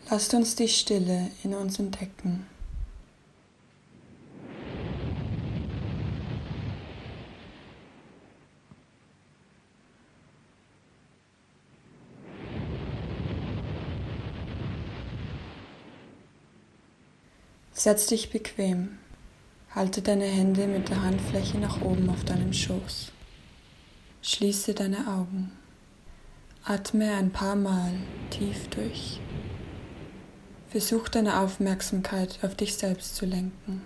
Lasst uns die Stille in uns entdecken. Setz dich bequem. Halte deine Hände mit der Handfläche nach oben auf deinem Schoß. Schließe deine Augen. Atme ein paar Mal tief durch. Versuch deine Aufmerksamkeit auf dich selbst zu lenken.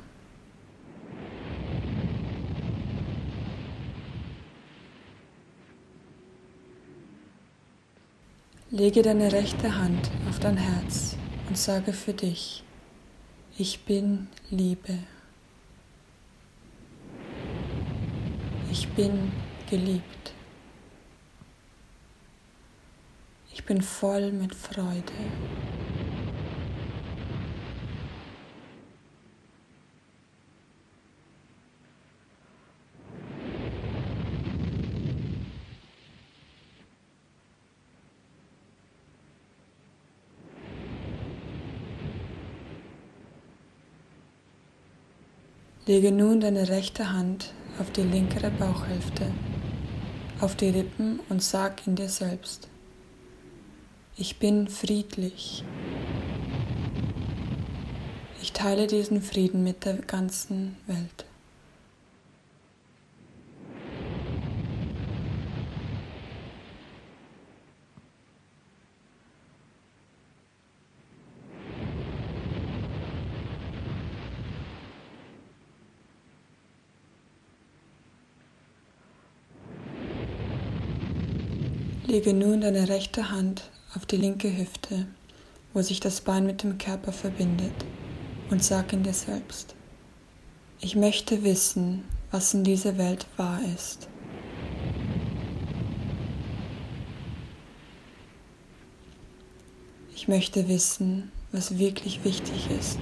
Lege deine rechte Hand auf dein Herz und sage für dich: Ich bin Liebe. Ich bin geliebt. Ich bin voll mit Freude. Lege nun deine rechte Hand auf die linkere Bauchhälfte, auf die Rippen und sag in dir selbst: Ich bin friedlich. Ich teile diesen Frieden mit der ganzen Welt. Lege nun deine rechte Hand auf die linke Hüfte, wo sich das Bein mit dem Körper verbindet, und sag in dir selbst: Ich möchte wissen, was in dieser Welt wahr ist. Ich möchte wissen, was wirklich wichtig ist.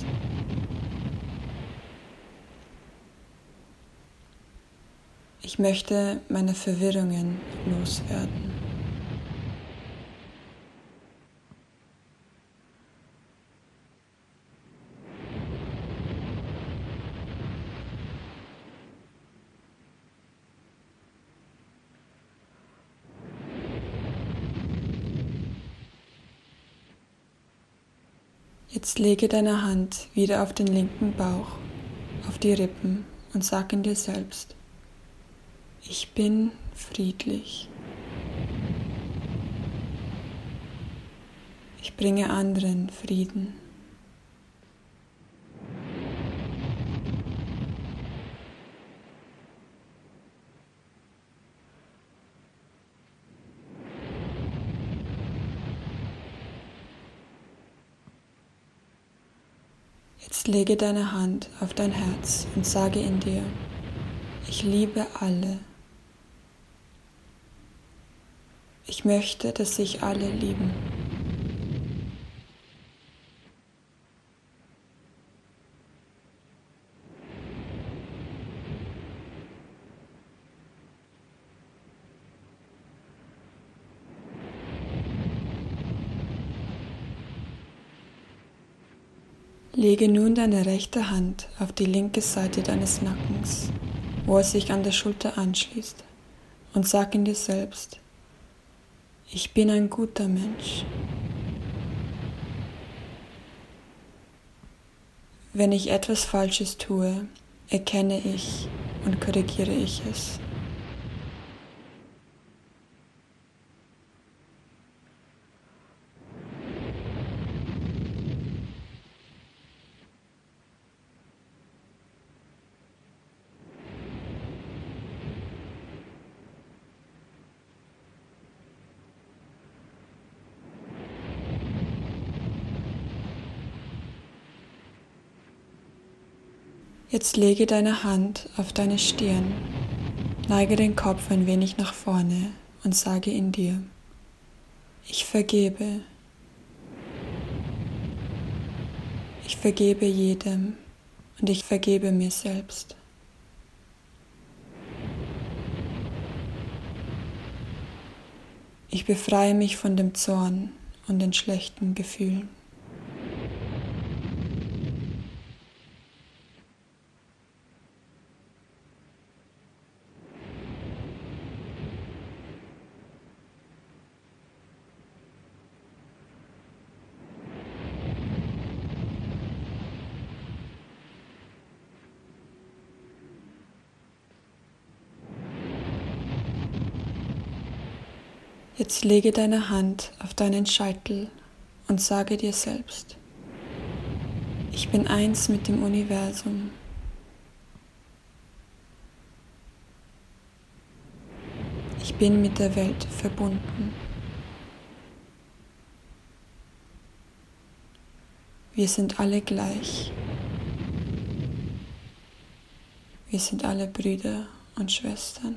Ich möchte meine Verwirrungen loswerden. Jetzt lege deine Hand wieder auf den linken Bauch, auf die Rippen und sag in dir selbst: Ich bin friedlich. Ich bringe anderen Frieden. Jetzt lege deine Hand auf dein Herz und sage in dir: Ich liebe alle. Ich möchte, dass sich alle lieben. Lege nun deine rechte Hand auf die linke Seite deines Nackens, wo es sich an der Schulter anschließt, und sag in dir selbst: Ich bin ein guter Mensch. Wenn ich etwas Falsches tue, erkenne ich und korrigiere ich es. Jetzt lege deine Hand auf deine Stirn, neige den Kopf ein wenig nach vorne und sage in dir: Ich vergebe. Ich vergebe jedem und ich vergebe mir selbst. Ich befreie mich von dem Zorn und den schlechten Gefühlen. Jetzt lege deine Hand auf deinen Scheitel und sage dir selbst: Ich bin eins mit dem Universum. Ich bin mit der Welt verbunden. Wir sind alle gleich. Wir sind alle Brüder und Schwestern.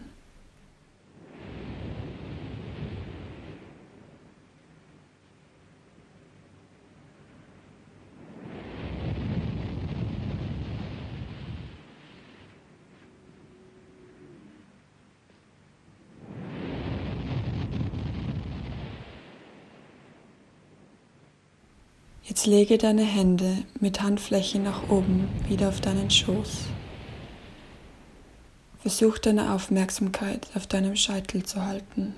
Jetzt lege deine Hände mit Handflächen nach oben wieder auf deinen Schoß. Versuch deine Aufmerksamkeit auf deinem Scheitel zu halten.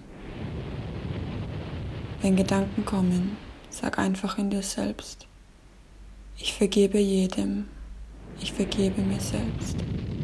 Wenn Gedanken kommen, sag einfach in dir selbst: Ich vergebe jedem, ich vergebe mir selbst.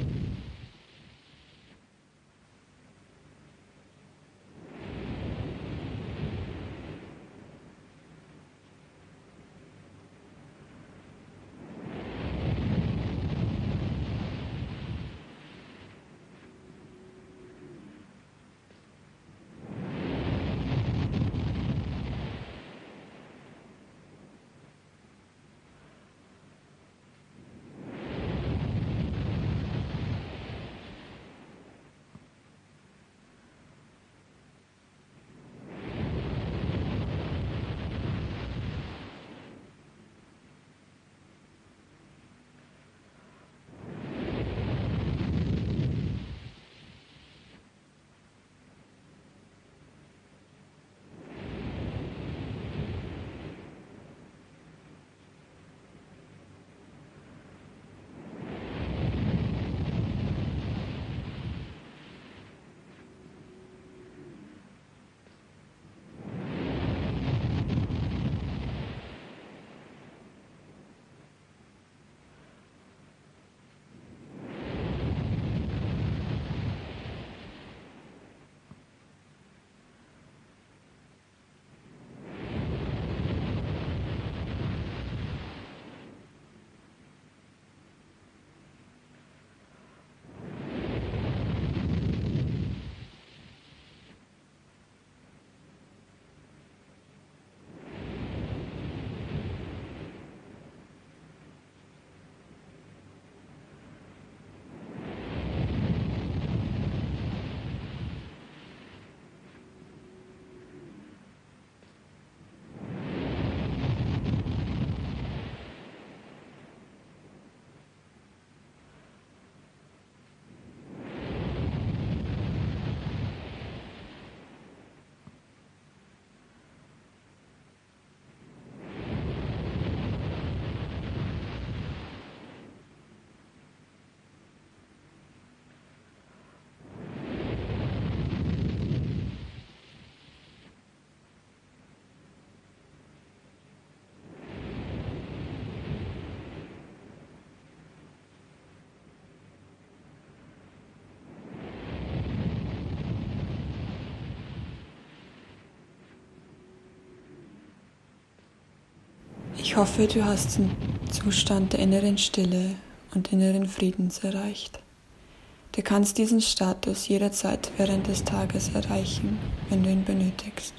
Ich hoffe, du hast den Zustand der inneren Stille und inneren Friedens erreicht. Du kannst diesen Status jederzeit während des Tages erreichen, wenn du ihn benötigst.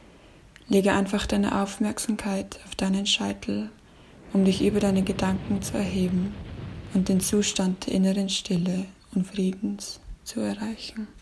Lege einfach deine Aufmerksamkeit auf deinen Scheitel, um dich über deine Gedanken zu erheben und den Zustand der inneren Stille und Friedens zu erreichen.